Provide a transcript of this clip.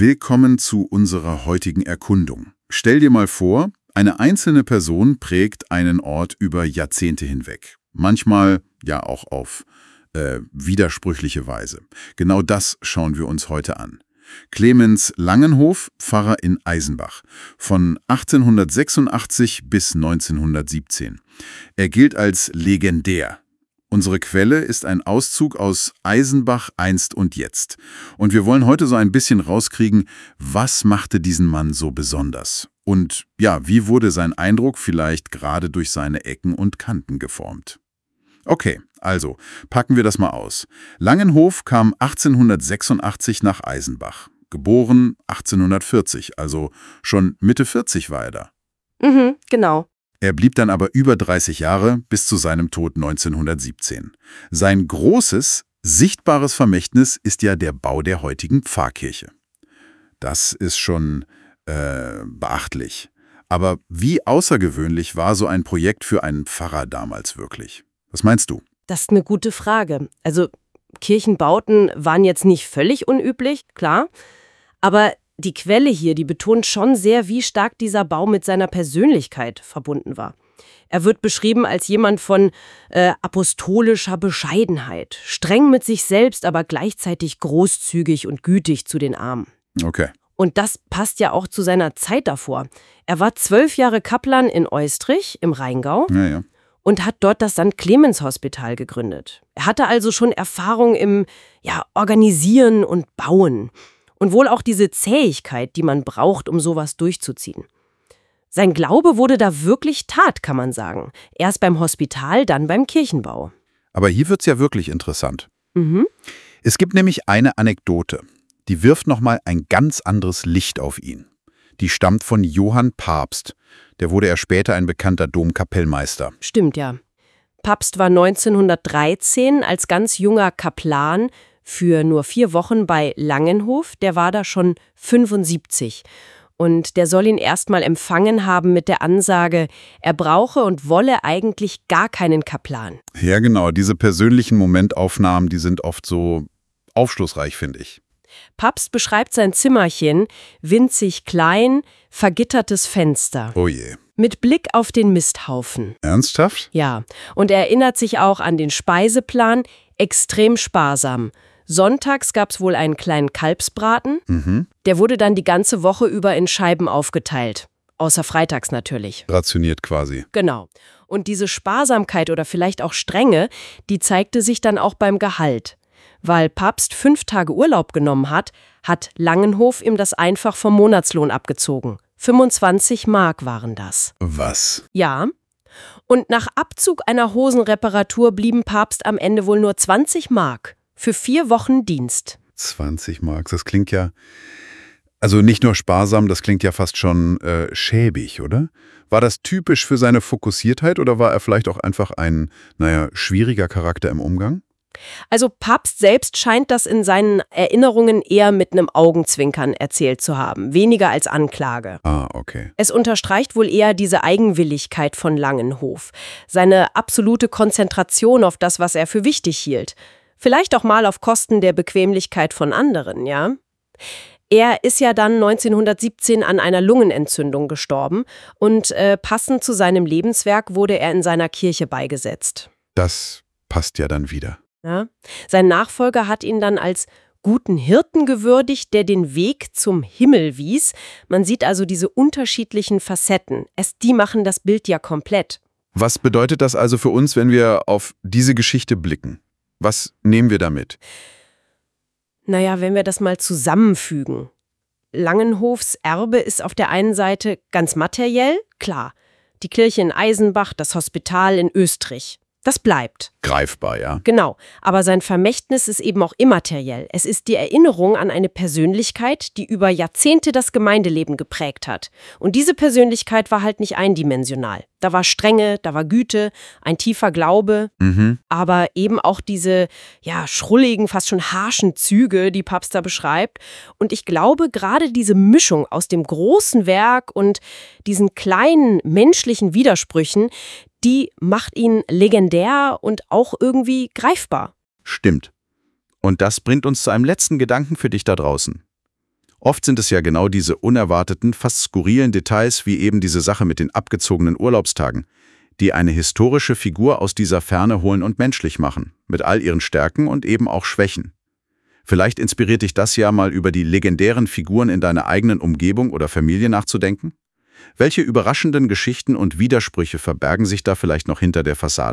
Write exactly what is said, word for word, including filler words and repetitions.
Willkommen zu unserer heutigen Erkundung. Stell dir mal vor, eine einzelne Person prägt einen Ort über Jahrzehnte hinweg. Manchmal ja auch auf äh, widersprüchliche Weise. Genau das schauen wir uns heute an. Clemens Langenhof, Pfarrer in Eisenbach, von achtzehnhundertsechsundachtzig bis neunzehnhundertsiebzehn. Er gilt als legendär. Unsere Quelle ist ein Auszug aus Eisenbach einst und jetzt. Und wir wollen heute so ein bisschen rauskriegen, was machte diesen Mann so besonders? Und ja, wie wurde sein Eindruck vielleicht gerade durch seine Ecken und Kanten geformt? Okay, also packen wir das mal aus. Langenhof kam achtzehnhundertsechsundachtzig nach Eisenbach. Geboren achtzehnhundertvierzig, also schon Mitte vierzig war er da. Mhm, genau. Er blieb dann aber über dreißig Jahre bis zu seinem Tod neunzehnhundertsiebzehn. Sein großes, sichtbares Vermächtnis ist ja der Bau der heutigen Pfarrkirche. Das ist schon äh, beachtlich. Aber wie außergewöhnlich war so ein Projekt für einen Pfarrer damals wirklich? Was meinst du? Das ist eine gute Frage. Also Kirchenbauten waren jetzt nicht völlig unüblich, klar. Aber die Quelle hier, die betont schon sehr, wie stark dieser Bau mit seiner Persönlichkeit verbunden war. Er wird beschrieben als jemand von äh, apostolischer Bescheidenheit, streng mit sich selbst, aber gleichzeitig großzügig und gütig zu den Armen. Okay. Und das passt ja auch zu seiner Zeit davor. Er war zwölf Jahre Kaplan in Eustrich im Rheingau. Ja, ja. Und hat dort das Sankt Clemens Hospital gegründet. Er hatte also schon Erfahrung im ja, Organisieren und Bauen. Und wohl auch diese Zähigkeit, die man braucht, um sowas durchzuziehen. Sein Glaube wurde da wirklich Tat, kann man sagen. Erst beim Hospital, dann beim Kirchenbau. Aber hier wird's ja wirklich interessant. Mhm. Es gibt nämlich eine Anekdote, die wirft nochmal ein ganz anderes Licht auf ihn. Die stammt von Johann Pabst. Der wurde er später ein bekannter Domkapellmeister. Stimmt, ja. Pabst war neunzehnhundertdreizehn als ganz junger Kaplan für nur vier Wochen bei Langenhof. Der war da schon fünfundsiebzig. Und der soll ihn erstmal empfangen haben mit der Ansage, er brauche und wolle eigentlich gar keinen Kaplan. Ja, genau. Diese persönlichen Momentaufnahmen, die sind oft so aufschlussreich, finde ich. Pabst beschreibt sein Zimmerchen, winzig klein, vergittertes Fenster. Oh je. Mit Blick auf den Misthaufen. Ernsthaft? Ja, und er erinnert sich auch an den Speiseplan, extrem sparsam. Sonntags gab es wohl einen kleinen Kalbsbraten. Mhm. Der wurde dann die ganze Woche über in Scheiben aufgeteilt. Außer freitags natürlich. Rationiert quasi. Genau. Und diese Sparsamkeit oder vielleicht auch Strenge, die zeigte sich dann auch beim Gehalt. Weil Pabst fünf Tage Urlaub genommen hat, hat Langenhof ihm das einfach vom Monatslohn abgezogen. fünfundzwanzig Mark waren das. Was? Ja. Und nach Abzug einer Hosenreparatur blieben Pabst am Ende wohl nur zwanzig Mark für vier Wochen Dienst. zwanzig Mark, das klingt ja, also nicht nur sparsam, das klingt ja fast schon äh, schäbig, oder? War das typisch für seine Fokussiertheit oder war er vielleicht auch einfach ein, naja, schwieriger Charakter im Umgang? Also Pabst selbst scheint das in seinen Erinnerungen eher mit einem Augenzwinkern erzählt zu haben, weniger als Anklage. Ah, okay. Es unterstreicht wohl eher diese Eigenwilligkeit von Langenhof, seine absolute Konzentration auf das, was er für wichtig hielt. Vielleicht auch mal auf Kosten der Bequemlichkeit von anderen, ja? Er ist ja dann neunzehnhundertsiebzehn an einer Lungenentzündung gestorben und äh, passend zu seinem Lebenswerk wurde er in seiner Kirche beigesetzt. Das passt ja dann wieder. Ja? Sein Nachfolger hat ihn dann als guten Hirten gewürdigt, der den Weg zum Himmel wies. Man sieht also diese unterschiedlichen Facetten. Es, die machen das Bild ja komplett. Was bedeutet das also für uns, wenn wir auf diese Geschichte blicken? Was nehmen wir damit? Naja, wenn wir das mal zusammenfügen. Langenhofs Erbe ist auf der einen Seite ganz materiell, klar. Die Kirche in Eisenbach, das Hospital in Östrich. Das bleibt. Greifbar, ja. Genau, aber sein Vermächtnis ist eben auch immateriell. Es ist die Erinnerung an eine Persönlichkeit, die über Jahrzehnte das Gemeindeleben geprägt hat. Und diese Persönlichkeit war halt nicht eindimensional. Da war Strenge, da war Güte, ein tiefer Glaube, Mhm. aber eben auch diese ja, schrulligen, fast schon harschen Züge, die Pabst da beschreibt. Und ich glaube, gerade diese Mischung aus dem großen Werk und diesen kleinen menschlichen Widersprüchen, die macht ihn legendär und auch irgendwie greifbar. Stimmt. Und das bringt uns zu einem letzten Gedanken für dich da draußen. Oft sind es ja genau diese unerwarteten, fast skurrilen Details wie eben diese Sache mit den abgezogenen Urlaubstagen, die eine historische Figur aus dieser Ferne holen und menschlich machen, mit all ihren Stärken und eben auch Schwächen. Vielleicht inspiriert dich das ja mal über die legendären Figuren in deiner eigenen Umgebung oder Familie nachzudenken? Welche überraschenden Geschichten und Widersprüche verbergen sich da vielleicht noch hinter der Fassade?